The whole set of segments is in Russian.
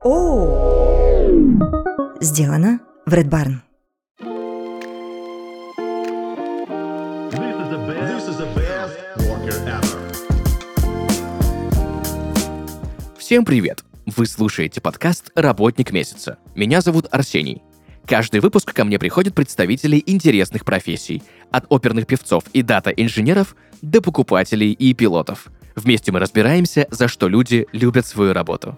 Сделано в Red Barn. Всем привет! Вы слушаете подкаст «Работник месяца». Меня зовут Арсений. Каждый выпуск ко мне приходят представители интересных профессий, от оперных певцов и дата-инженеров до покупателей и пилотов. Вместе мы разбираемся, за что люди любят свою работу.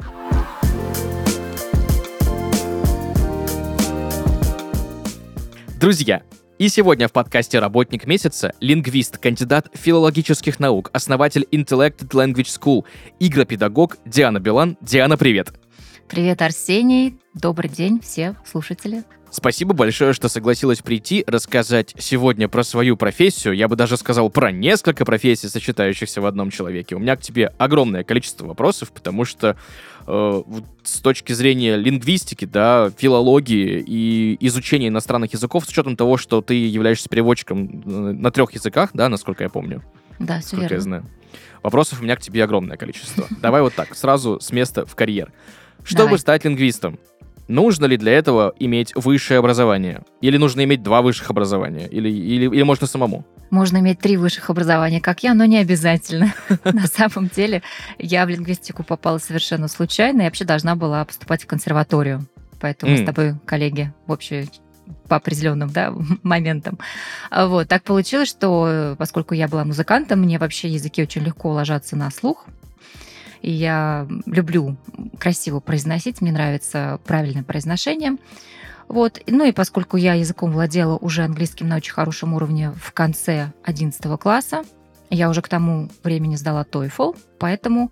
Друзья, и сегодня в подкасте «Работник месяца» лингвист, кандидат филологических наук, основатель Intellected Language School, игропедагог Диана Билан. Диана, привет! Привет, Арсений! Добрый день, все слушатели. Спасибо большое, что согласилась прийти, рассказать сегодня про свою профессию. Я бы даже сказал про несколько профессий, сочетающихся в одном человеке. У меня к тебе огромное количество вопросов, потому что с точки зрения лингвистики, да, филологии и изучения иностранных языков, с учетом того, что ты являешься переводчиком на 3 языках, да, насколько я помню. Да, все верно. Я знаю. Вопросов у меня к тебе огромное количество. Давай вот так, сразу с места в карьер. Чтобы стать лингвистом, нужно ли для этого иметь высшее образование? Или нужно иметь 2 высших образования? Или можно самому? Можно иметь 3 высших образования, как я, но не обязательно. На самом деле, я в лингвистику попала совершенно случайно. Я вообще должна была поступать в консерваторию. Поэтому с тобой, коллеги, в общем, по определенным моментам. Вот. Так получилось, что поскольку я была музыкантом, мне вообще языки очень легко ложатся на слух. И я люблю красиво произносить, мне нравится правильное произношение. Вот. Ну и поскольку я языком владела уже английским на очень хорошем уровне в конце 11 класса, я уже к тому времени сдала TOEFL, поэтому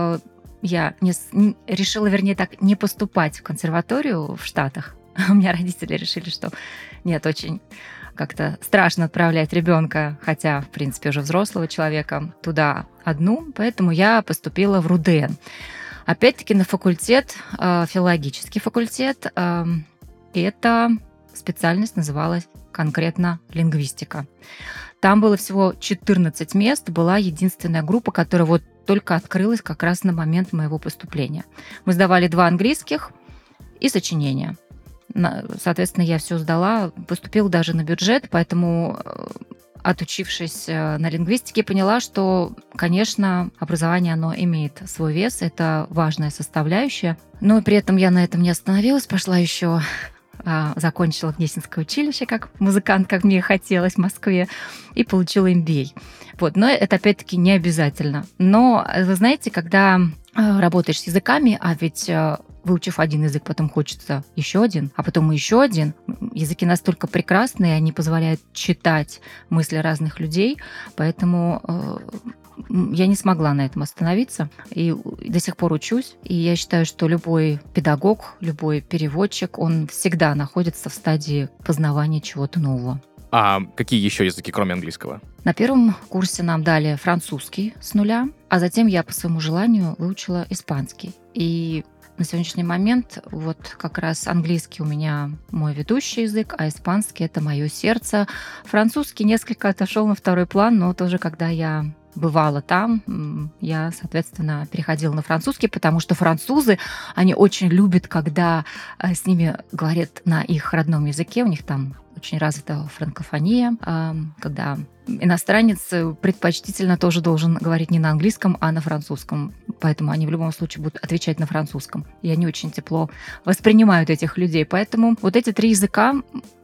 я решила, не поступать в консерваторию в Штатах. У меня родители решили, что нет, очень как-то страшно отправлять ребенка, хотя, в принципе, уже взрослого человека, туда одну, поэтому я поступила в РУДН. Опять-таки на факультет, филологический факультет, и эта специальность называлась конкретно лингвистика. Там было всего 14 мест, была единственная группа, которая вот только открылась как раз на момент моего поступления. Мы сдавали 2 английских и сочинения. Соответственно, я все сдала, поступила даже на бюджет, поэтому, отучившись на лингвистике, поняла, что, конечно, образование, оно имеет свой вес, это важная составляющая. Но при этом я на этом не остановилась, пошла еще, закончила Гнесинское училище как музыкант, как мне хотелось в Москве, и получила MBA. Вот. Но это, опять-таки, не обязательно. Но, вы знаете, когда работаешь с языками, а ведь выучив один язык, потом хочется еще один, а потом еще один. Языки настолько прекрасные, они позволяют читать мысли разных людей, поэтому я не смогла на этом остановиться и до сих пор учусь. И я считаю, что любой педагог, любой переводчик, он всегда находится в стадии познавания чего-то нового. А какие еще языки, кроме английского? На первом курсе нам дали французский с нуля, а затем я по своему желанию выучила испанский. И на сегодняшний момент вот как раз английский у меня мой ведущий язык, а испанский — это мое сердце. Французский несколько отошел на второй план, но тоже когда я бывала там, я, соответственно, переходила на французский, потому что французы, они очень любят, когда с ними говорят на их родном языке, у них там очень развита франкофония, когда иностранец предпочтительно тоже должен говорить не на английском, а на французском. Поэтому они в любом случае будут отвечать на французском. И они очень тепло воспринимают этих людей. Поэтому вот эти 3 языка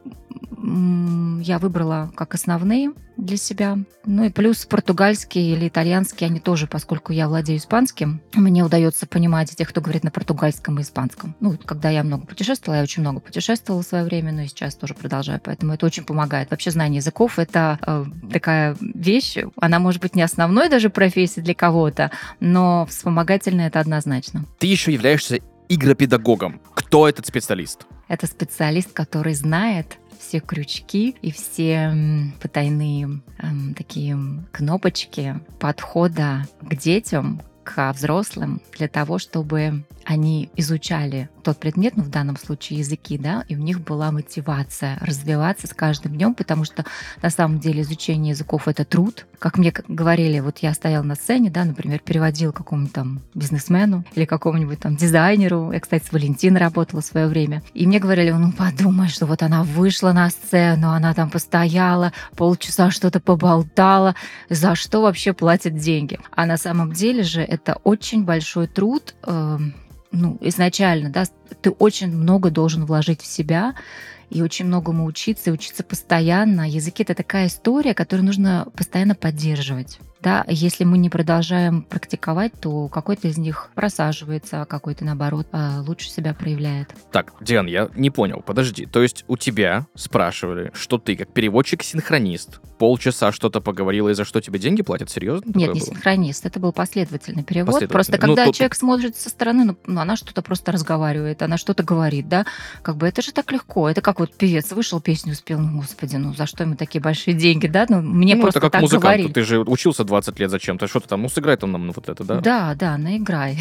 я выбрала как основные для себя. Ну и плюс португальский или итальянский, они тоже, поскольку я владею испанским, мне удается понимать тех, кто говорит на португальском и испанском. Ну, когда я много путешествовала, я очень много путешествовала в свое время, но и сейчас тоже продолжаю, поэтому это очень помогает. Вообще знание языков — это такая вещь, она может быть не основной даже профессией для кого-то, но вспомогательная — это однозначно. Ты еще являешься игропедагогом. Кто этот специалист? Это специалист, который знает все крючки и все потайные такие кнопочки подхода к детям, к взрослым для того, чтобы они изучали тот предмет, ну, в данном случае языки, да, и у них была мотивация развиваться с каждым днем, потому что на самом деле изучение языков — это труд. Как мне говорили, вот я стояла на сцене, да, например, переводила какому-нибудь там бизнесмену или какому-нибудь там дизайнеру. Я, кстати, с Валентиной работала в свое время. И мне говорили, ну, подумай, что вот она вышла на сцену, она там постояла, полчаса что-то поболтала, за что вообще платят деньги? А на самом деле же это очень большой труд, ну, изначально, да, ты очень много должен вложить в себя и очень многому учиться, и учиться постоянно. Языки — это такая история, которую нужно постоянно поддерживать. Да, если мы не продолжаем практиковать, то какой-то из них просаживается, а какой-то, наоборот, лучше себя проявляет. Так, Диан, я не понял, подожди. То есть у тебя спрашивали, что ты, как переводчик-синхронист, полчаса что-то поговорила, и за что тебе деньги платят? Серьезно? Нет, не синхронист, это был последовательный перевод. Просто когда человек смотрит со стороны, ну, она что-то просто разговаривает, она что-то говорит, да, как бы это же так легко. Это как вот певец вышел, песню спел, ну, господи, ну, за что ему такие большие деньги, да? Ну, мне просто это как так музыкант, говорили. Ты же учился 20 лет зачем-то, что ты там, ну, сыграй там нам вот это, да? Да, наиграй.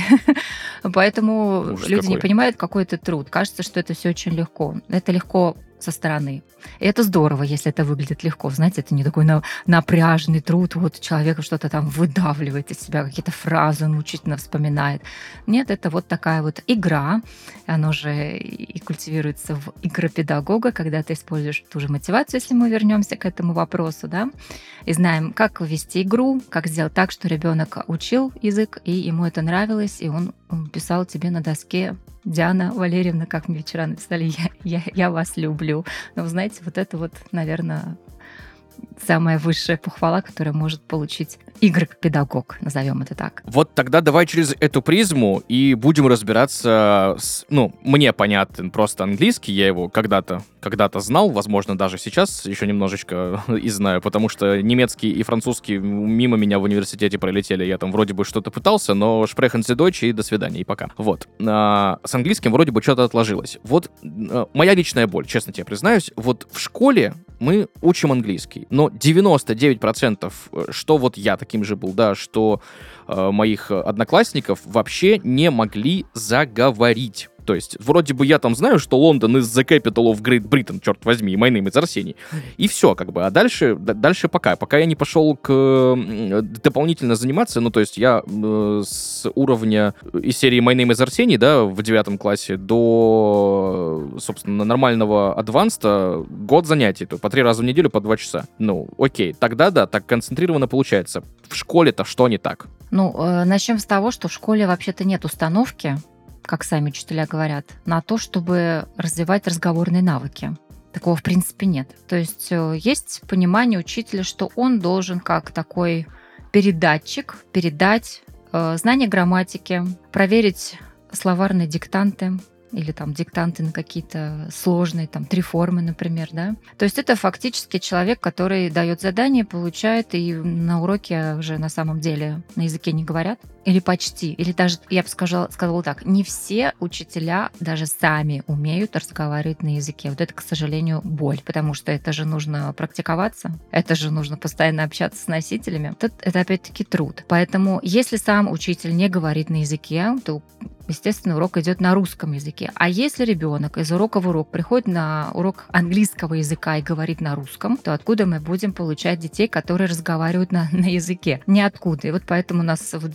Поэтому Ужас люди какой. не понимают, какой это труд. Кажется, что это все очень легко. Это легко со стороны. И это здорово, если это выглядит легко. Знаете, это не такой напряженный труд, вот человек что-то там выдавливает из себя, какие-то фразы он мучительно вспоминает. Нет, это вот такая вот игра. Оно же и культивируется в игропедагога, когда ты используешь ту же мотивацию, если мы вернемся к этому вопросу, да, и знаем, как вести игру, как сделать так, что ребенок учил язык, и ему это нравилось, и он писал тебе на доске: Диана Валерьевна, как мне вчера написали, я вас люблю. Но, вы знаете, вот это вот, наверное, самая высшая похвала, которую может получить игропедагог, назовем это так. Вот тогда давай через эту призму и будем разбираться с... Ну, мне понятен просто английский, я его когда-то знал, возможно, даже сейчас еще немножечко и знаю, потому что немецкий и французский мимо меня в университете пролетели, я там вроде бы что-то пытался, но sprechen Sie Deutsch и до свидания, и пока. Вот. С английским вроде бы что-то отложилось. Вот моя личная боль, честно тебе признаюсь, вот в школе мы учим английский, но 99%, что вот я таким же был, да, что моих одноклассников вообще не могли заговорить. То есть, вроде бы я там знаю, что Лондон is the capital of Great Britain, черт возьми, и my name is Арсений. И все, как бы. А дальше пока я не пошел дополнительно заниматься, ну, то есть я с уровня из серии my name is Арсений, да, в 9 классе до, собственно, нормального адванста год занятий, то по 3 раза в неделю по 2 часа. Ну, окей, тогда да, так концентрированно получается. В школе-то что не так? Ну, начнем с того, что в школе вообще-то нет установки, как сами учителя говорят, на то, чтобы развивать разговорные навыки. Такого, в принципе, нет. То есть есть понимание учителя, что он должен как такой передатчик передать знание грамматики, проверить словарные диктанты или там диктанты на какие-то сложные, там, 3 формы, например, да. То есть это фактически человек, который дает задание, получает, и на уроке уже на самом деле на языке не говорят. Или почти. Или даже, я бы сказала так, не все учителя даже сами умеют разговаривать на языке. Вот это, к сожалению, боль, потому что это же нужно практиковаться, это же нужно постоянно общаться с носителями. Это опять-таки труд. Поэтому если сам учитель не говорит на языке, то, естественно, урок идет на русском языке. А если ребенок из урока в урок приходит на урок английского языка и говорит на русском, то откуда мы будем получать детей, которые разговаривают на языке? Ниоткуда. И вот поэтому у нас в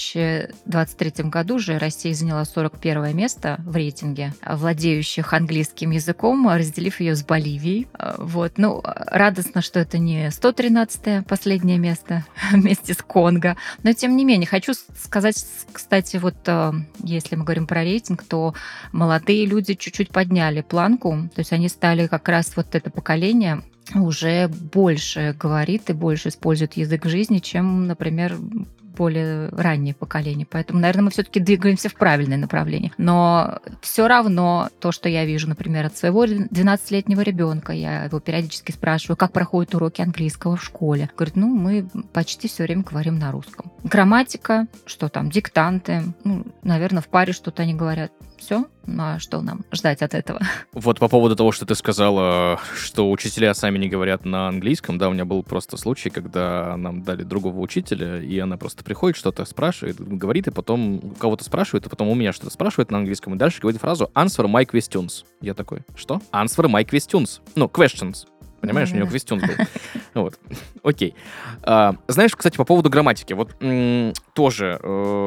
2023 году же Россия заняла 41 место в рейтинге владеющих английским языком, разделив ее с Боливией. Вот. Ну, радостно, что это не 113-е последнее место вместе с Конго. Но, тем не менее, хочу сказать, кстати, вот если мы говорим про рейтинг, то молодые люди чуть-чуть подняли планку, то есть они стали как раз вот это поколение уже больше говорит и больше использует язык в жизни, чем, например, более раннее поколение. Поэтому, наверное, мы все-таки двигаемся в правильное направление. Но все равно то, что я вижу, например, от своего 12-летнего ребенка, я его периодически спрашиваю, как проходят уроки английского в школе. Говорит, ну, мы почти все время говорим на русском. Грамматика, что там, диктанты, ну, наверное, в паре что-то они говорят Все. Ну а что нам ждать от этого? Вот по поводу того, что ты сказала, что учителя сами не говорят на английском, да, у меня был просто случай, когда нам дали другого учителя, и она просто приходит, что-то спрашивает, говорит, и потом у кого-то спрашивает, и потом у меня что-то спрашивает на английском, и дальше говорит фразу «answer my questions». Я такой, что? «Answer my questions». Ну, questions. Понимаешь, у него question был. Вот. Окей. Знаешь, кстати, по поводу грамматики. Вот тоже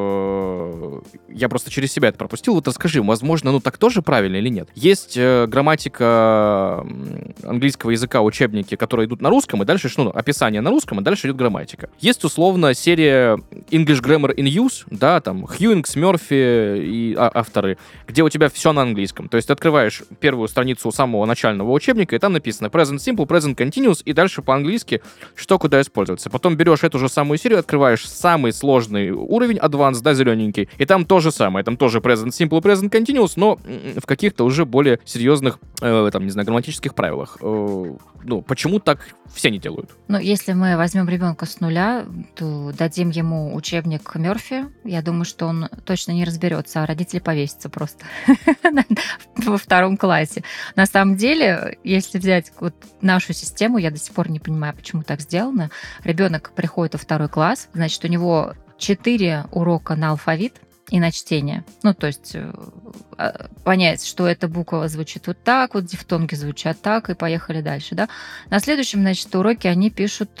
я просто через себя это пропустил. Вот расскажи, возможно, так тоже правильно или нет? Есть грамматика английского языка, учебники, которые идут на русском, и дальше описание на русском, и дальше идет грамматика. Есть, условно, серия English Grammar in Use, да, там, Хьюингс, Мёрфи и авторы, где у тебя все на английском. То есть ты открываешь первую страницу самого начального учебника, и там написано Present Simple, Present Continuous, и дальше по-английски, что куда используется. Потом берешь эту же самую серию, открываешь самый сложный уровень, Advanced, да, зелененький, и там то же самое, там тоже Present Simple, Present Continuous, но в каких-то уже более серьезных, там, не знаю, грамматических правилах. Почему так все не делают? Если мы возьмем ребенка с нуля, то дадим ему учебник Мёрфи, я думаю, что он точно не разберется, а родители повесятся просто во 2 классе. На самом деле, если взять вот нашу систему, я до сих пор не понимаю, почему так сделано. Ребенок приходит во 2 класс, значит, у него 4 урока на алфавит и на чтение. То есть понять, что эта буква звучит вот так, вот дифтонги звучат так, и поехали дальше, да. На следующем, значит, уроке они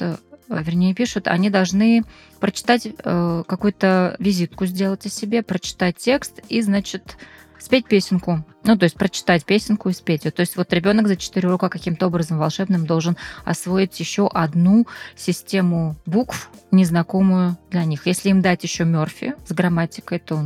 они должны прочитать какую-то визитку сделать о себе, прочитать текст и, значит, спеть песенку. То есть прочитать песенку и спеть ее. То есть вот ребенок за 4 урока каким-то образом волшебным должен освоить еще одну систему букв, незнакомую для них. Если им дать еще Мёрфи с грамматикой, то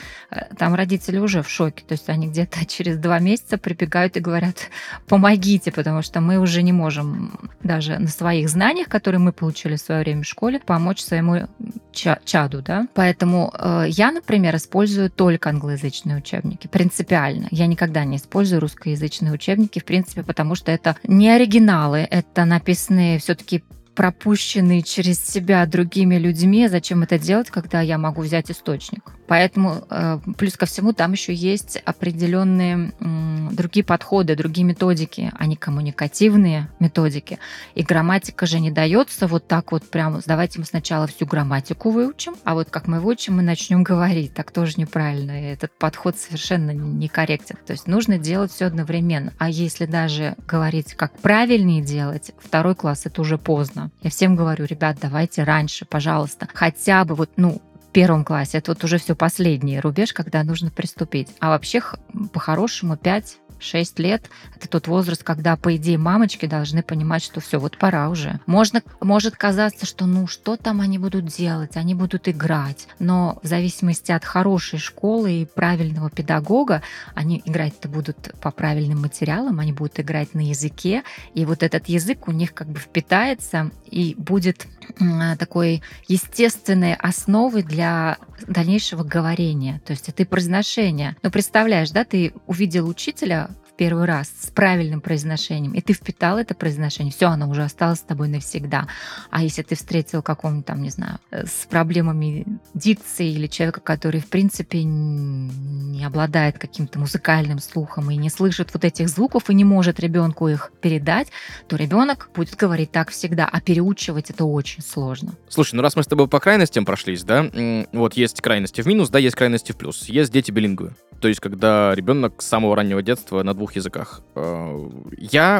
там родители уже в шоке. То есть они где-то через 2 месяца прибегают и говорят: помогите, потому что мы уже не можем даже на своих знаниях, которые мы получили в свое время в школе, помочь своему чаду. Да? Поэтому я, например, использую только англоязычные учебники. Принципиально. Я никогда не использую русскоязычные учебники, в принципе, потому что это не оригиналы, это написанные все-таки пропущенные через себя другими людьми. Зачем это делать, когда я могу взять источник? Поэтому, плюс ко всему, там еще есть определенные другие подходы, другие методики, они коммуникативные методики. И грамматика же не дается вот так вот прямо, давайте мы сначала всю грамматику выучим, а вот как мы выучим, мы начнем говорить. Так тоже неправильно. И этот подход совершенно некорректен. То есть нужно делать все одновременно. А если даже говорить, как правильнее делать, 2 класс — это уже поздно. Я всем говорю: ребят, давайте раньше, пожалуйста. Хотя бы в 1 классе. Это вот уже все последний рубеж, когда нужно приступить. А вообще, по-хорошему, 5-6 лет — это тот возраст, когда, по идее, мамочки должны понимать, что все, вот пора уже. Может казаться, что что там они будут делать? Они будут играть. Но в зависимости от хорошей школы и правильного педагога, они играть-то будут по правильным материалам, они будут играть на языке, и вот этот язык у них как бы впитается и будет такой естественной основой для дальнейшего говорения. То есть это и произношение. Представляешь, да, ты увидел учителя в 1 раз с правильным произношением, и ты впитал это произношение, все, оно уже осталось с тобой навсегда. А если ты встретил какого-нибудь там, не знаю, с проблемами дикции или человека, который, в принципе, не обладает каким-то музыкальным слухом и не слышит вот этих звуков и не может ребенку их передать, то ребенок будет говорить так всегда, а переучивать это очень сложно. Слушай, раз мы с тобой по крайностям прошлись, да, вот есть крайности в минус, да, есть крайности в плюс. Есть дети билингвы. То есть, когда ребенок с самого раннего детства на 2 языках. Я,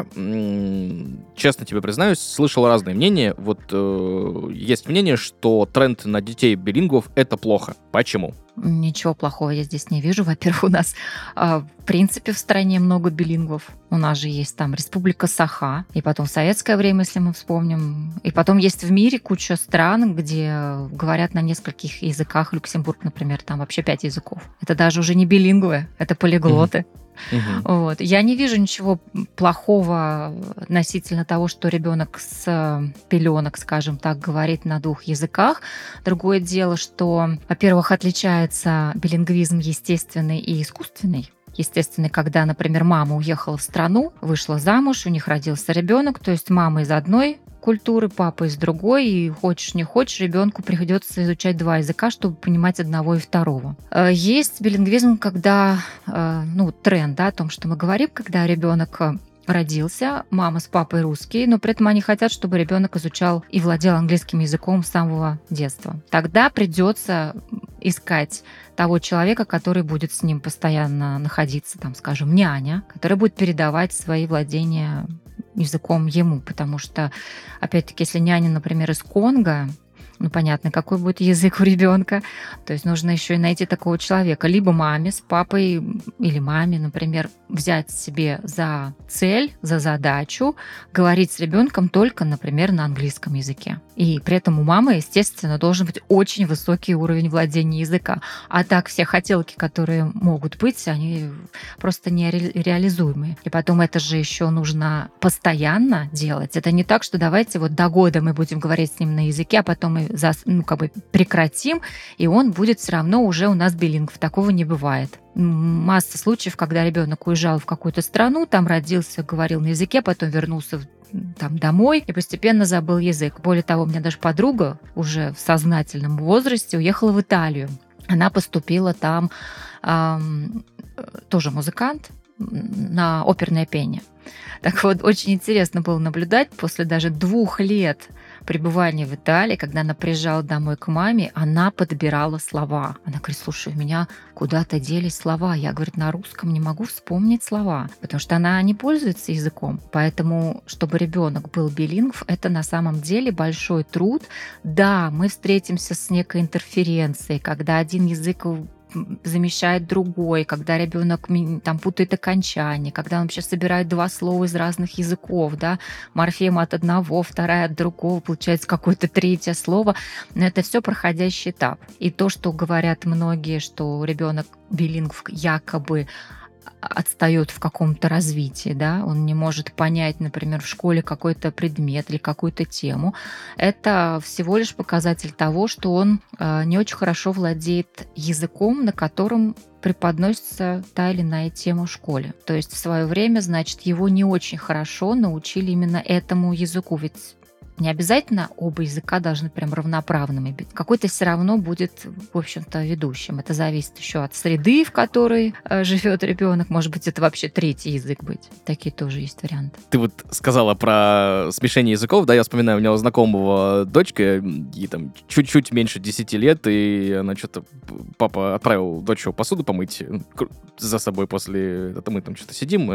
честно тебе признаюсь, слышал разные мнения. Вот есть мнение, что тренд на детей билингвов — это плохо. Почему? Ничего плохого я здесь не вижу. Во-первых, у нас, в принципе, в стране много билингвов. У нас же есть там Республика Саха, и потом в советское время, если мы вспомним. И потом есть в мире куча стран, где говорят на нескольких языках. Люксембург, например, там вообще 5 языков. Это даже уже не билингвы, это полиглоты. Вот. Я не вижу ничего плохого относительно того, что ребенок с пеленок, скажем так, говорит на 2 языках. Другое дело, что, во-первых, отличается билингвизм естественный и искусственный. Естественный, когда, например, мама уехала в страну, вышла замуж, у них родился ребенок, то есть мама из одной культуры, папа из другой, и хочешь не хочешь, ребенку придется изучать два языка, чтобы понимать одного и второго. Есть билингвизм, когда, тренд, да, о том, что мы говорим, когда ребенок родился, мама с папой русские, но при этом они хотят, чтобы ребенок изучал и владел английским языком с самого детства. Тогда придется искать того человека, который будет с ним постоянно находиться, там, скажем, няня, который будет передавать свои владения языком ему, потому что, опять-таки, если няня, например, из Конго, понятно, какой будет язык у ребенка. То есть нужно еще и найти такого человека. Либо маме с папой или маме, например, взять себе за цель, за задачу говорить с ребенком только, например, на английском языке. И при этом у мамы, естественно, должен быть очень высокий уровень владения языка. А так все хотелки, которые могут быть, они просто нереализуемые. И потом это же еще нужно постоянно делать. Это не так, что давайте вот до года мы будем говорить с ним на языке, а потом мы прекратим, и он будет все равно уже у нас билингв. Такого не бывает. Масса случаев, когда ребенок уезжал в какую-то страну, там родился, говорил на языке, потом вернулся там домой и постепенно забыл язык. Более того, у меня даже подруга уже в сознательном возрасте уехала в Италию. Она поступила там тоже музыкант на оперное пение. Так вот, очень интересно было наблюдать после даже 2 лет пребывания в Италии, когда она приезжала домой к маме, она подбирала слова. Она говорит: слушай, у меня куда-то делись слова. Я, говорит, на русском не могу вспомнить слова, потому что она не пользуется языком. Поэтому, чтобы ребенок был билингв, это на самом деле большой труд. Да, мы встретимся с некой интерференцией, когда один язык замещает другой, когда ребенок там путает окончание, когда он вообще собирает 2 слова из разных языков, да, морфема от одного, вторая от другого, получается какое-то 3-е слово. Но это все проходящий этап. И то, что говорят многие, что ребенок билингв якобы отстает в каком-то развитии, да, он не может понять, например, в школе какой-то предмет или какую-то тему, это всего лишь показатель того, что он не очень хорошо владеет языком, на котором преподносится та или иная тема в школе. То есть в свое время, значит, его не очень хорошо научили именно этому языку, ведь не обязательно оба языка должны прям равноправными быть. Какой-то все равно будет, в общем-то, ведущим. Это зависит еще от среды, в которой живет ребенок. Может быть, это вообще 3-й язык быть. Такие тоже есть варианты. Ты вот сказала про смешение языков, да, я вспоминаю, у меня у знакомого дочка, ей там чуть-чуть меньше 10 лет, и она что-то, папа отправил дочь посуду помыть за собой после, это мы там что-то сидим,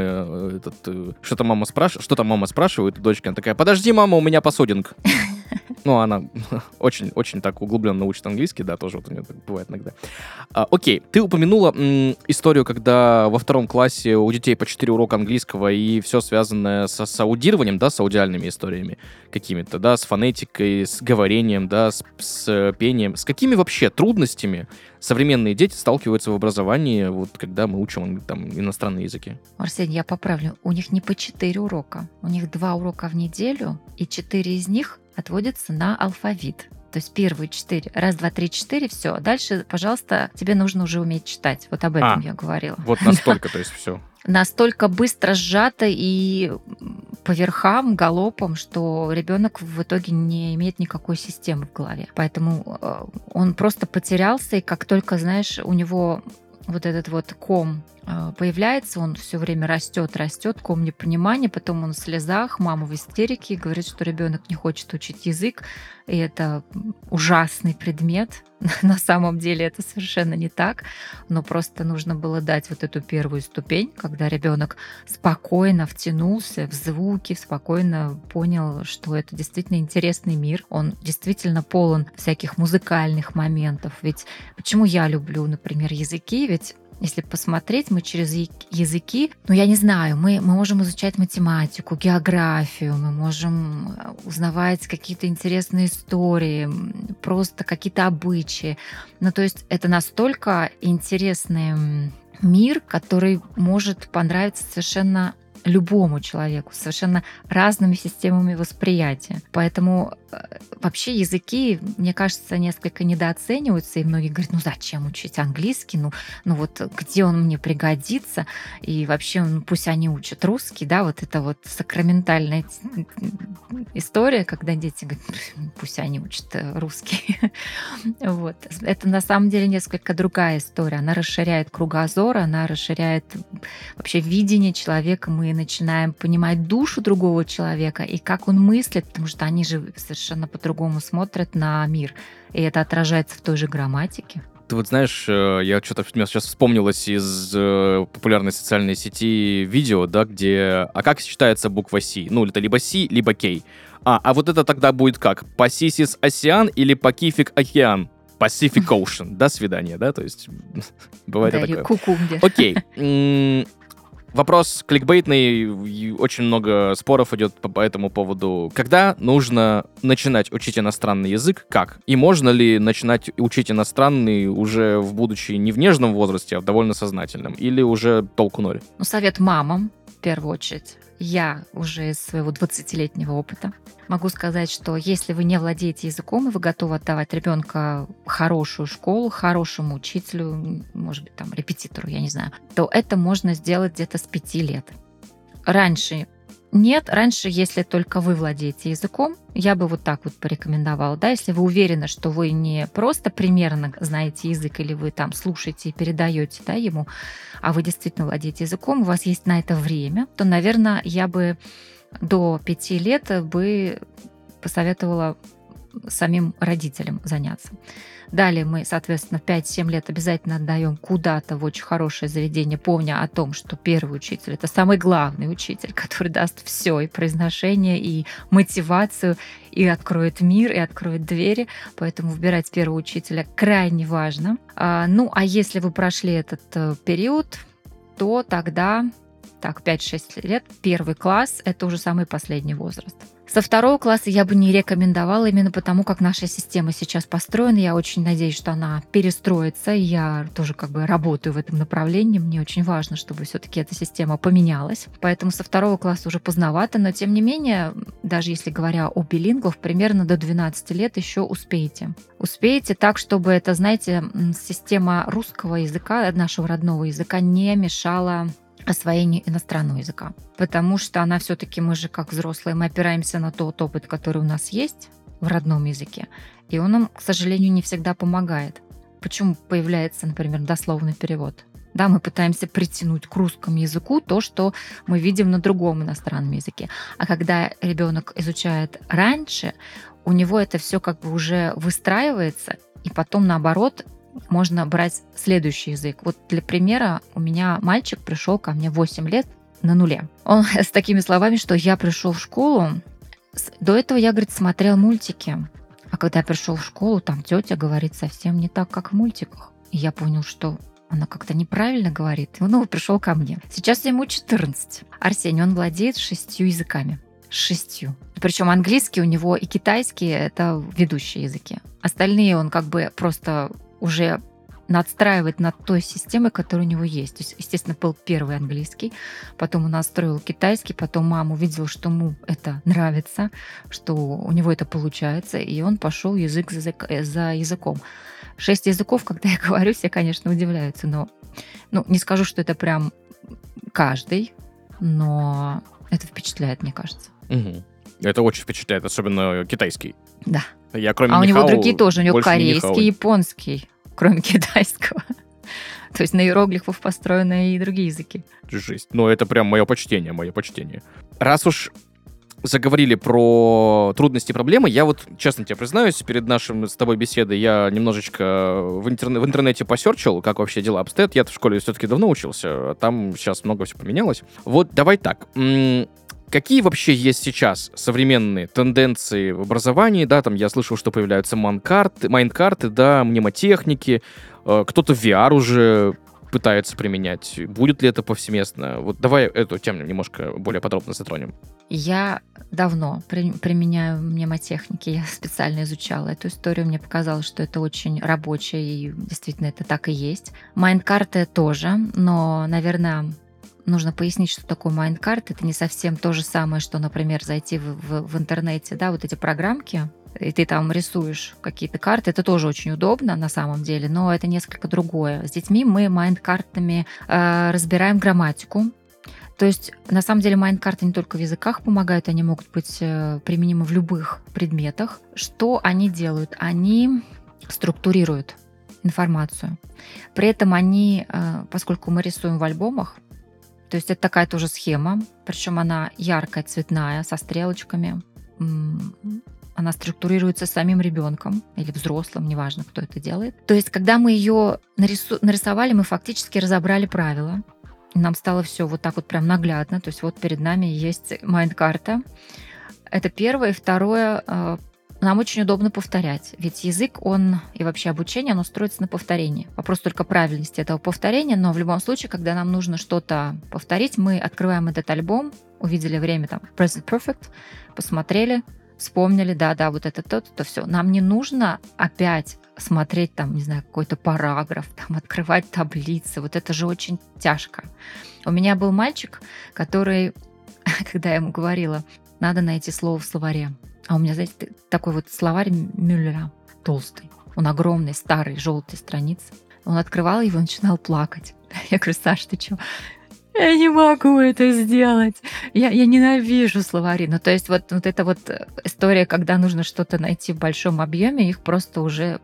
что-то мама спрашивает, дочка, она такая: подожди, мама, у меня посудинг. Ну, она очень так углубленно учит английский, да, тоже вот у нее так бывает иногда. Окей, ты упомянула историю, когда во 2 классе у детей по 4 урока английского, и все связанное с аудированием, да, с аудиальными историями какими-то, да, с фонетикой, с говорением, да, с пением. С какими вообще трудностями современные дети сталкиваются в образовании, вот когда мы учим там иностранные языки? Арсений, я поправлю. У них не по 4 урока. У них 2 урока в неделю, и 4 из них отводятся на алфавит. То есть первые 4. 1, 2, 3, 4, все. Дальше, пожалуйста, тебе нужно уже уметь читать. Вот об этом я говорила. Вот настолько, то есть все. Настолько быстро сжато и по верхам, галопом, что ребенок в итоге не имеет никакой системы в голове. Поэтому он просто потерялся, и как только, знаешь, у него вот этот вот ком появляется, он все время растет, ком непонимания, потом он в слезах, мама в истерике, говорит, что ребенок не хочет учить язык, и это ужасный предмет. На самом деле это совершенно не так, но просто нужно было дать вот эту первую ступень, когда ребенок спокойно втянулся в звуки, спокойно понял, что это действительно интересный мир, он действительно полон всяких музыкальных моментов. Ведь почему я люблю, например, языки, ведь если посмотреть, мы через языки, я не знаю, мы можем изучать математику, географию, мы можем узнавать какие-то интересные истории, просто какие-то обычаи. То есть это настолько интересный мир, который может понравиться совершенно любому человеку, с совершенно разными системами восприятия. Поэтому вообще языки, мне кажется, несколько недооцениваются, и многие говорят, ну зачем учить английский, ну вот где он мне пригодится, и вообще пусть они учат русский, да, вот это вот сакраментальная история, когда дети говорят, пусть они учат русский. Вот. Это на самом деле несколько другая история. Она расширяет кругозор, она расширяет вообще видение человека. Мы начинаем понимать душу другого человека и как он мыслит, потому что они же совершенно по-другому смотрят на мир. И это отражается в той же грамматике. Ты вот знаешь, я что-то мне сейчас вспомнилось из популярной социальной сети видео, да, где... А как читается буква C? Ну, это либо C, либо K. А вот это тогда будет как? Pacific Ocean или Pacific Ocean? Pacific Ocean. До свидания, да? То есть бывает Да, такое. или кукумбер. Окей. Вопрос кликбейтный, очень много споров идет по этому поводу. Когда нужно начинать учить иностранный язык? Как? И можно ли начинать учить иностранный уже будучи не в нежном возрасте, а в довольно сознательном? Или уже толку ноль? Ну, совет мамам, в первую очередь. Я уже из своего 20-летнего опыта могу сказать, что если вы не владеете языком, и вы готовы отдавать ребенка в хорошую школу, хорошему учителю, может быть, там, репетитору, я не знаю, то это можно сделать где-то с 5 лет. Раньше нет. Раньше, если только вы владеете языком, я бы вот так вот порекомендовала. Да, если вы уверены, что вы не просто примерно знаете язык, или вы там слушаете и передаете, да, ему, а вы действительно владеете языком, у вас есть на это время, то, наверное, я бы до 5 лет бы посоветовала самим родителям заняться. Далее мы, соответственно, в 5-7 лет обязательно отдаем куда-то в очень хорошее заведение, помня о том, что первый учитель — это самый главный учитель, который даст все, и произношение, и мотивацию, и откроет мир, и откроет двери. Поэтому выбирать первого учителя крайне важно. Ну, а если вы прошли этот период, то тогда, 5-6 лет, 1 класс — это уже самый последний возраст. Со 2 класса я бы не рекомендовала, именно потому, как наша система сейчас построена. Я очень надеюсь, что она перестроится. Я тоже работаю в этом направлении. Мне очень важно, чтобы все-таки эта система поменялась. Поэтому со 2 класса уже поздновато. Но тем не менее, даже если говоря о билингвах, примерно до 12 лет еще успеете. Успеете так, чтобы это, знаете, система русского языка, нашего родного языка, не мешала освоению иностранного языка. Потому что она все-таки, мы же как взрослые, мы опираемся на тот опыт, который у нас есть в родном языке, и он нам, к сожалению, не всегда помогает. Почему появляется, например, дословный перевод? Да, мы пытаемся притянуть к русскому языку то, что мы видим на другом иностранном языке. А когда ребенок изучает раньше, у него это все уже выстраивается, и потом, наоборот, можно брать следующий язык. Вот для примера, у меня мальчик пришел ко мне 8 лет на нуле. Он с такими словами, что я пришел в школу, до этого я, говорит, смотрел мультики. А когда я пришел в школу, там тетя говорит совсем не так, как в мультиках. И я понял, что она как-то неправильно говорит. И он пришел ко мне. Сейчас ему 14. Арсений, он владеет 6 языками. 6. Причем английский у него и китайский — это ведущие языки. Остальные он просто уже надстраивать над той системой, которая у него есть. То есть, естественно, был первый английский, потом он настроил китайский, потом мама увидела, что ему это нравится, что у него это получается, и он пошел язык за языком. 6 языков, когда я говорю, все, конечно, удивляются, но не скажу, что это прям каждый, но это впечатляет, мне кажется. Угу. Это очень впечатляет, особенно китайский. Да. Я, кроме у нихао, него другие тоже, у него корейский, корейский, японский, кроме китайского. То есть на иероглифах построены и другие языки. Жесть. Это прям мое почтение. Раз уж заговорили про трудности и проблемы, я честно тебе признаюсь, перед нашим с тобой беседой я немножечко в интернете посерчил, как вообще дела обстоят. Я в школе все-таки давно учился, а там сейчас много всего поменялось. Давай так. Какие вообще есть сейчас современные тенденции в образовании? Да, там я слышал, что появляются майндкарты, да, мнемотехники. Кто-то VR уже пытается применять. Будет ли это повсеместно? Давай эту тему немножко более подробно затронем. Я давно применяю мнемотехники. Я специально изучала эту историю. Мне показалось, что это очень рабочее, и действительно это так и есть. Майндкарты тоже, но, наверное, нужно пояснить, что такое майндкарт. Это не совсем то же самое, что, например, зайти в интернете, да, эти программки, и ты там рисуешь какие-то карты. Это тоже очень удобно на самом деле, но это несколько другое. С детьми мы майнд-картами разбираем грамматику. То есть, на самом деле, майнд-карты не только в языках помогают, они могут быть применимы в любых предметах. Что они делают? Они структурируют информацию. При этом они, поскольку мы рисуем в альбомах, то есть это такая тоже схема, причем она яркая, цветная, со стрелочками. Она структурируется самим ребенком или взрослым, неважно, кто это делает. То есть, когда мы ее нарисовали, мы фактически разобрали правила. Нам стало все вот так вот прям наглядно. То есть вот перед нами есть майнд-карта. Это первое. И второе, нам очень удобно повторять. Ведь язык, он и вообще обучение, оно строится на повторении. Вопрос только правильности этого повторения. Но в любом случае, когда нам нужно что-то повторить, мы открываем этот альбом, увидели время там Present Perfect, посмотрели, вспомнили, да, вот это то все. Нам не нужно опять смотреть там, не знаю, какой-то параграф, там, открывать таблицы. Вот это же очень тяжко. У меня был мальчик, который, когда я ему говорила, надо найти слово в словаре. А у меня, знаете, такой вот словарь Мюллера, толстый. Он огромный, старый, желтый страницы. Он открывал его и начинал плакать. Я говорю: Саш, ты что? Я не могу это сделать. Я ненавижу словари. Ну, то есть вот эта вот история, когда нужно что-то найти в большом объеме, их просто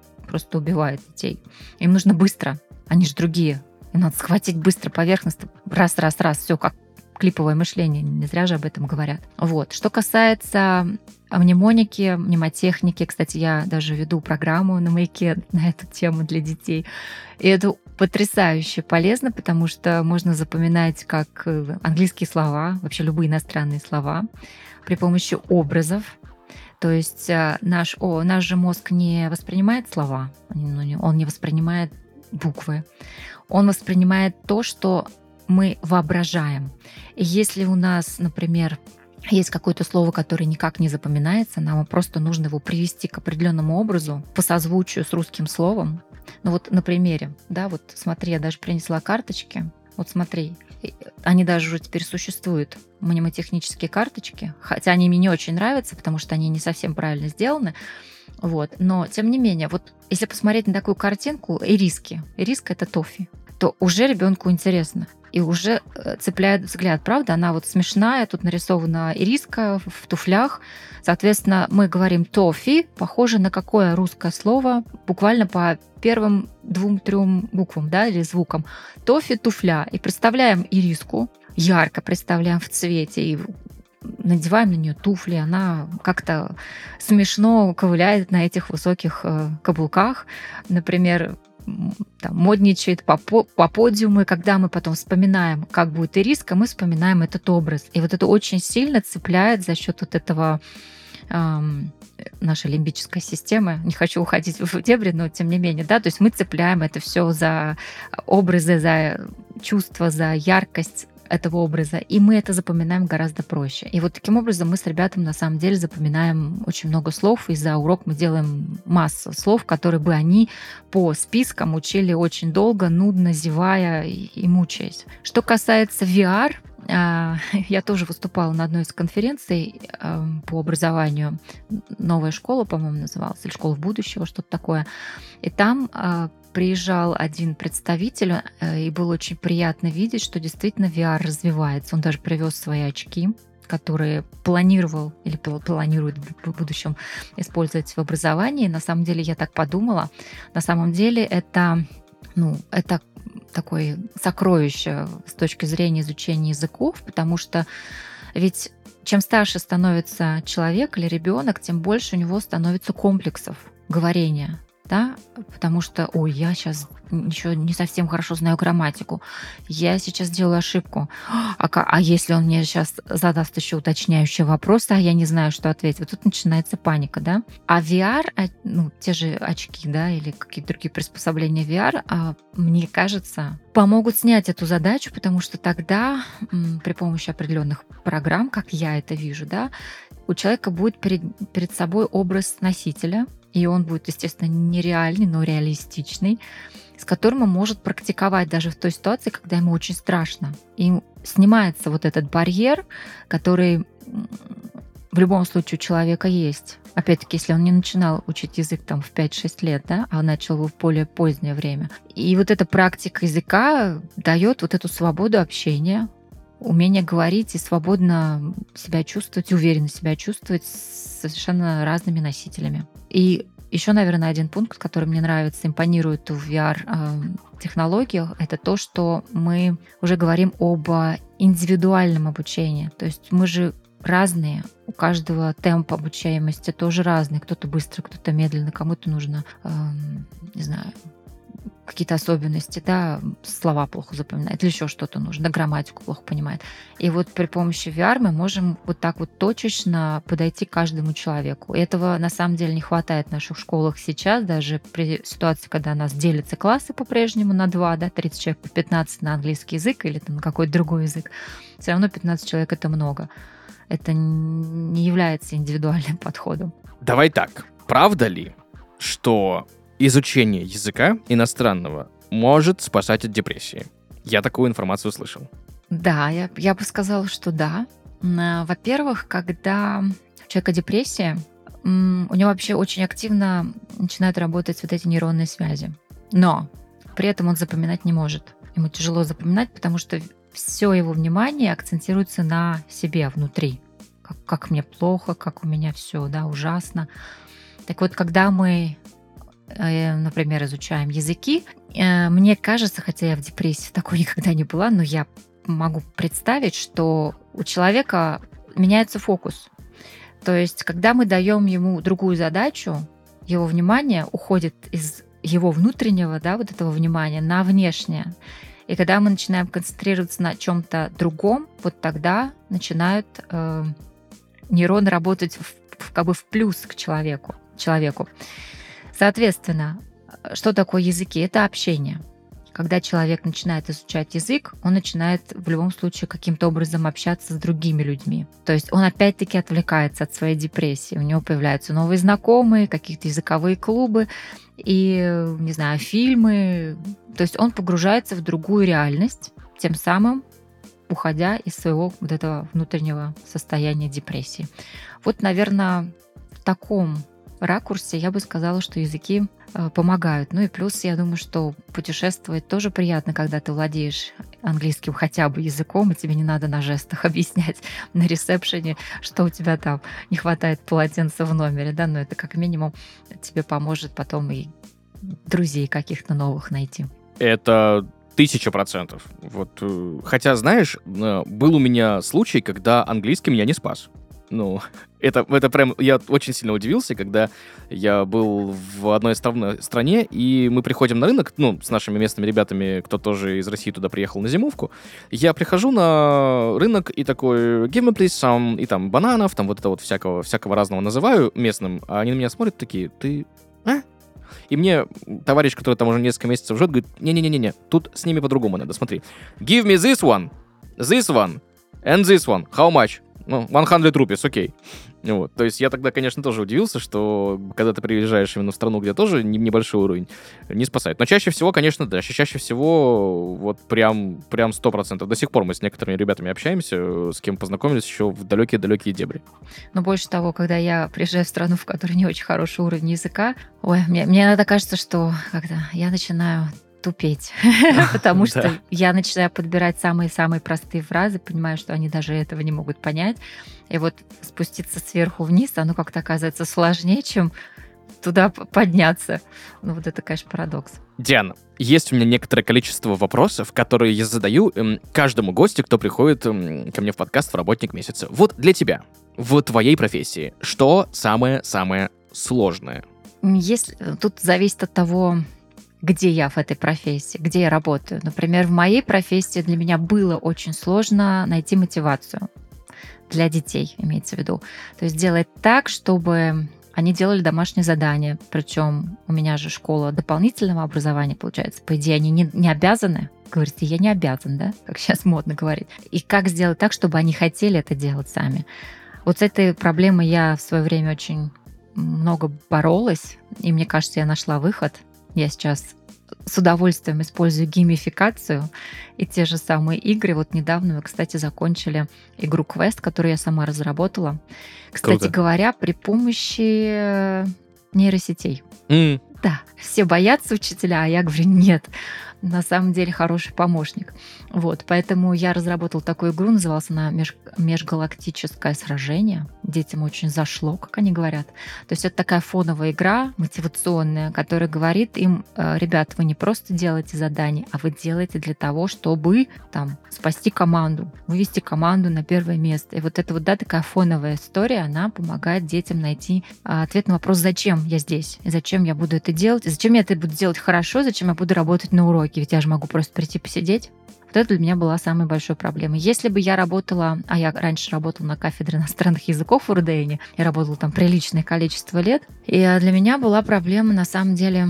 убивает детей. Им нужно быстро. Они же другие. Им надо схватить быстро поверхностно. Раз. Все как клиповое мышление. Не зря же об этом говорят. Вот. Что касается мнемоники, мнемотехники. Кстати, я даже веду программу на Маяке на эту тему для детей. И это потрясающе полезно, потому что можно запоминать как английские слова, вообще любые иностранные слова, при помощи образов. То есть наш же мозг не воспринимает слова, он не воспринимает буквы. Он воспринимает то, что мы воображаем. И если у нас, например, есть какое-то слово, которое никак не запоминается, нам просто нужно его привести к определенному образу по созвучию с русским словом. Ну вот на примере, да, вот смотри, я даже принесла карточки. Вот смотри, они даже уже теперь существуют, мнемотехнические карточки, хотя они мне не очень нравятся, потому что они не совсем правильно сделаны. Вот. Но, тем не менее, вот если посмотреть на такую картинку, ириска — это тоффи, то уже ребенку интересно. И уже цепляет взгляд, правда? Она вот смешная, тут нарисована ириска в туфлях. Соответственно, мы говорим тоффи, похоже на какое русское слово, буквально по первым 2-3 буквам, да, или звукам. Тоффи, туфля. И представляем ириску, ярко представляем в цвете, и надеваем на нее туфли, она как-то смешно ковыляет на этих высоких каблуках. Например, там, модничает по подиуму, и когда мы потом вспоминаем, как будет ириска, мы вспоминаем этот образ. И вот это очень сильно цепляет за счет вот этого нашей лимбической системы. Не хочу уходить в дебри, но тем не менее, да, то есть мы цепляем это все за образы, за чувства, за яркость этого образа, и мы это запоминаем гораздо проще. И вот таким образом мы с ребятами на самом деле запоминаем очень много слов, и за урок мы делаем массу слов, которые бы они по спискам учили очень долго, нудно, зевая и мучаясь. Что касается VR, я тоже выступала на одной из конференций по образованию. «Новая школа», по-моему, называлась, или «Школа будущего», что-то такое. И там приезжал один представитель, и было очень приятно видеть, что действительно VR развивается. Он даже привез свои очки, которые планировал или планирует в будущем использовать в образовании. На самом деле, я так подумала, на самом деле это такое сокровище с точки зрения изучения языков, потому что ведь чем старше становится человек или ребенок, тем больше у него становится комплексов говорения. Да? Потому что, я сейчас еще не совсем хорошо знаю грамматику, я сейчас делаю ошибку. А если он мне сейчас задаст еще уточняющий вопрос, я не знаю, что ответить, вот тут начинается паника, да? А VR, те же очки, да, или какие-то другие приспособления VR, мне кажется, помогут снять эту задачу, потому что тогда при помощи определенных программ, как я это вижу, да, у человека будет перед собой образ носителя, и он будет, естественно, нереальный, но реалистичный, с которым он может практиковать даже в той ситуации, когда ему очень страшно. И снимается вот этот барьер, который в любом случае у человека есть. Опять-таки, если он не начинал учить язык там в 5-6 лет, да, а начал его в более позднее время. И вот эта практика языка дает вот эту свободу общения, умение говорить и свободно себя чувствовать, уверенно себя чувствовать с совершенно разными носителями. И еще, наверное, один пункт, который мне нравится, импонирует в VR-технологиях, это то, что мы уже говорим об индивидуальном обучении. То есть мы же разные, у каждого темп обучаемости тоже разный. Кто-то быстро, кто-то медленно, кому-то нужно, не знаю, какие-то особенности, да, слова плохо запоминает, или еще что-то нужно, грамматику плохо понимает. И вот при помощи VR мы можем вот так вот точечно подойти к каждому человеку. И этого на самом деле не хватает в наших школах сейчас, даже при ситуации, когда у нас делятся классы по-прежнему на 2, да, 30 человек по 15 на английский язык или там, на какой-то другой язык. Все равно 15 человек — это много. Это не является индивидуальным подходом. Давай так. Правда ли, что изучение языка иностранного может спасать от депрессии? Я такую информацию слышал. Да, я бы сказала, что да. Во-первых, когда у человека депрессия, у него вообще очень активно начинают работать вот эти нейронные связи. Но при этом он запоминать не может. Ему тяжело запоминать, потому что все его внимание акцентируется на себе внутри. Как мне плохо, как у меня все, да, ужасно. Так вот, когда мы, например, изучаем языки, мне кажется, хотя я в депрессии такой никогда не была, но я могу представить, что у человека меняется фокус. То есть, когда мы даем ему другую задачу, его внимание уходит из его внутреннего, да, вот этого внимания на внешнее. И когда мы начинаем концентрироваться на чем-то другом, вот тогда начинают нейроны работать как бы в плюс к человеку. Соответственно, что такое языки? Это общение. Когда человек начинает изучать язык, он начинает в любом случае каким-то образом общаться с другими людьми. То есть он опять-таки отвлекается от своей депрессии. У него появляются новые знакомые, какие-то языковые клубы и, не знаю, фильмы. То есть он погружается в другую реальность, тем самым уходя из своего вот этого внутреннего состояния депрессии. Вот, наверное, в таком ракурсе я бы сказала, что языки помогают. Ну и плюс, я думаю, что путешествовать тоже приятно, когда ты владеешь английским хотя бы языком, и тебе не надо на жестах объяснять на ресепшене, что у тебя там не хватает полотенца в номере, да, но это как минимум тебе поможет потом и друзей каких-то новых найти. Это 1000%. Вот, хотя, знаешь, был у меня случай, когда английский меня не спас. Ну, это прям... Я очень сильно удивился, когда я был в одной стране, и мы приходим на рынок, ну, с нашими местными ребятами, кто тоже из России туда приехал на зимовку. Я прихожу на рынок и такой, give me please some, и там бананов, там вот это вот всякого разного называю местным, а они на меня смотрят такие, ты... А? И мне товарищ, который там уже несколько месяцев живет, говорит, не-не-не, тут с ними по-другому надо, смотри. Give me this one, and this one, how much? Ну, 100 rupees, окей. Вот. То есть я тогда, конечно, тоже удивился, что когда ты приезжаешь именно в страну, где тоже небольшой уровень, не спасает. Но чаще всего, конечно, да, чаще всего вот прям 100%. До сих пор мы с некоторыми ребятами общаемся, с кем познакомились еще в далекие-далекие дебри. Но больше того, когда я приезжаю в страну, в которой не очень хороший уровень языка, мне иногда кажется, что когда я начинаю тупеть, потому что я начинаю подбирать самые-самые простые фразы, понимаю, что они даже этого не могут понять. И вот спуститься сверху вниз, оно как-то оказывается сложнее, чем туда подняться. Ну вот это, конечно, парадокс. Диана, есть у меня некоторое количество вопросов, которые я задаю каждому гостю, кто приходит ко мне в подкаст в «Работник месяца». Вот для тебя, в твоей профессии, что самое-самое сложное? Тут зависит от того, где я в этой профессии, где я работаю. Например, в моей профессии для меня было очень сложно найти мотивацию для детей, имеется в виду. То есть делать так, чтобы они делали домашние задания. Причем у меня же школа дополнительного образования, получается. По идее, они не обязаны. Говорите, я не обязан, да? Как сейчас модно говорить. И как сделать так, чтобы они хотели это делать сами? Вот с этой проблемой я в свое время очень много боролась. И мне кажется, я нашла выход. Я сейчас с удовольствием использую геймификацию и те же самые игры. Вот недавно мы, кстати, закончили игру Quest, которую я сама разработала. Кстати Круто. говоря, при помощи нейросетей. М, Да, все боятся учителя, а я говорю, нет, на самом деле хороший помощник. Вот, поэтому я разработала такую игру, называлась она «Межгалактическое сражение». Детям очень зашло, как они говорят. То есть это такая фоновая игра мотивационная, которая говорит им, ребят, вы не просто делаете задания, а вы делаете для того, чтобы там спасти команду, вывести команду на первое место. И вот это вот, да, такая фоновая история, она помогает детям найти ответ на вопрос, зачем я здесь, и зачем я буду это делать, и зачем я это буду делать хорошо, зачем я буду работать на уроке, ведь я же могу просто прийти посидеть. Вот это для меня была самой большой проблемой. Если бы я работала, а я раньше работала на кафедре иностранных языков в РУДН, я работала там приличное количество лет, и для меня была проблема на самом деле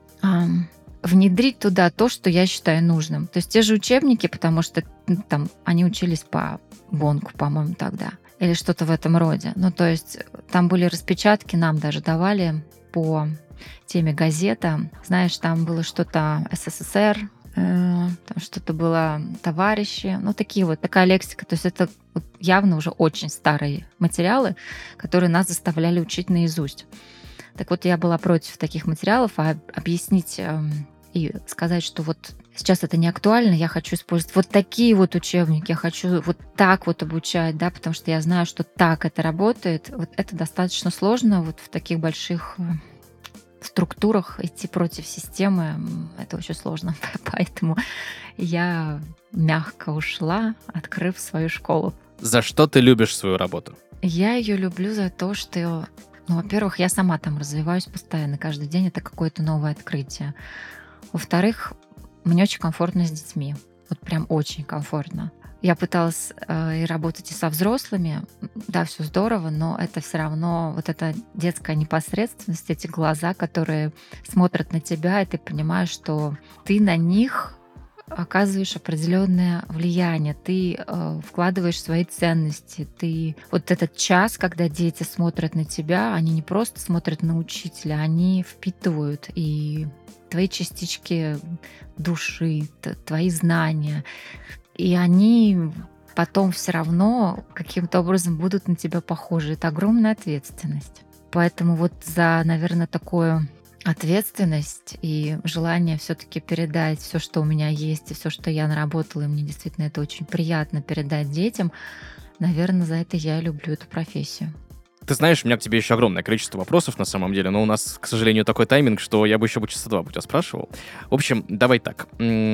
внедрить туда то, что я считаю нужным. То есть те же учебники, потому что там они учились по Бонку, по-моему, тогда, или что-то в этом роде. Ну, то есть там были распечатки, нам даже давали по теме газета. Знаешь, там было что-то СССР, там что-то было товарищи, ну такие вот, такая лексика. То есть это вот явно уже очень старые материалы, которые нас заставляли учить наизусть. Так вот, я была против таких материалов, а объяснить и сказать, что вот сейчас это не актуально, я хочу использовать вот такие вот учебники, я хочу вот так вот обучать, да, потому что я знаю, что так это работает. Вот это достаточно сложно вот в таких больших структурах идти против системы, это очень сложно. Поэтому я мягко ушла, открыв свою школу. За что ты любишь свою работу? Я ее люблю за то, что, ну, во-первых, я сама там развиваюсь постоянно, каждый день это какое-то новое открытие. Во-вторых, мне очень комфортно с детьми. Вот прям очень комфортно. Я пыталась и работать и со взрослыми, да, все здорово, но это все равно вот эта детская непосредственность, эти глаза, которые смотрят на тебя, и ты понимаешь, что ты на них оказываешь определенное влияние, ты вкладываешь свои ценности, ты вот этот час, когда дети смотрят на тебя, они не просто смотрят на учителя, они впитывают и твои частички души, твои знания. И они потом все равно каким-то образом будут на тебя похожи. Это огромная ответственность. Поэтому вот за, наверное, такую ответственность и желание все-таки передать все, что у меня есть, и все, что я наработала, и мне действительно это очень приятно передать детям, наверное, за это я люблю эту профессию. Ты знаешь, у меня к тебе еще огромное количество вопросов на самом деле, но у нас, к сожалению, такой тайминг, что я бы еще часа два тебя спрашивал. В общем, давай так.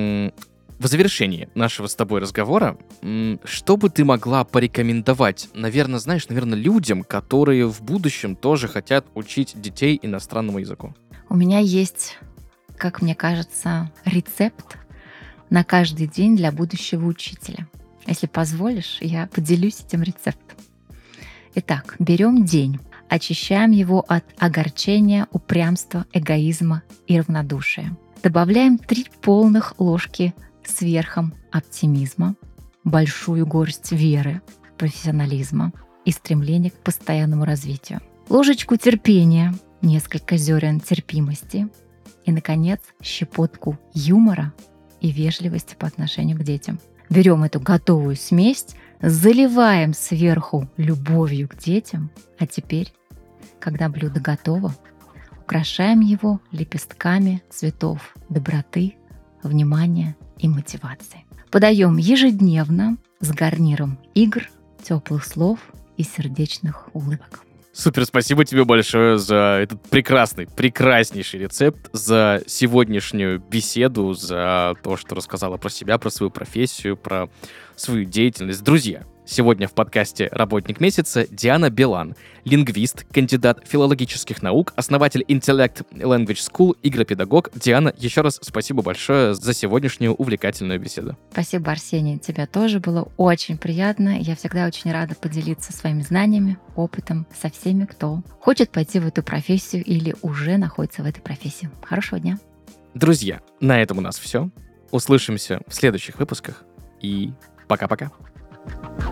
В завершении нашего с тобой разговора, что бы ты могла порекомендовать, наверное, людям, которые в будущем тоже хотят учить детей иностранному языку? У меня есть, как мне кажется, рецепт на каждый день для будущего учителя. Если позволишь, я поделюсь этим рецептом. Итак, берем день, очищаем его от огорчения, упрямства, эгоизма и равнодушия. Добавляем 3 полных ложки с верхом оптимизма, большую горсть веры, профессионализма и стремления к постоянному развитию. Ложечку терпения, несколько зерен терпимости и, наконец, щепотку юмора и вежливости по отношению к детям. Берем эту готовую смесь, заливаем сверху любовью к детям, а теперь, когда блюдо готово, украшаем его лепестками цветов доброты, внимания и мотивации. Подаем ежедневно с гарниром игр, теплых слов и сердечных улыбок. Супер, спасибо тебе большое за этот прекраснейший рецепт, за сегодняшнюю беседу, за то, что рассказала про себя, про свою профессию, про свою деятельность. Друзья, сегодня в подкасте «Работник месяца» Диана Билан, лингвист, кандидат филологических наук, основатель Intellect Language School, игропедагог. Диана, еще раз спасибо большое за сегодняшнюю увлекательную беседу. Спасибо, Арсений. Тебе тоже было очень приятно. Я всегда очень рада поделиться своими знаниями, опытом со всеми, кто хочет пойти в эту профессию или уже находится в этой профессии. Хорошего дня. Друзья, на этом у нас все. Услышимся в следующих выпусках. И пока-пока.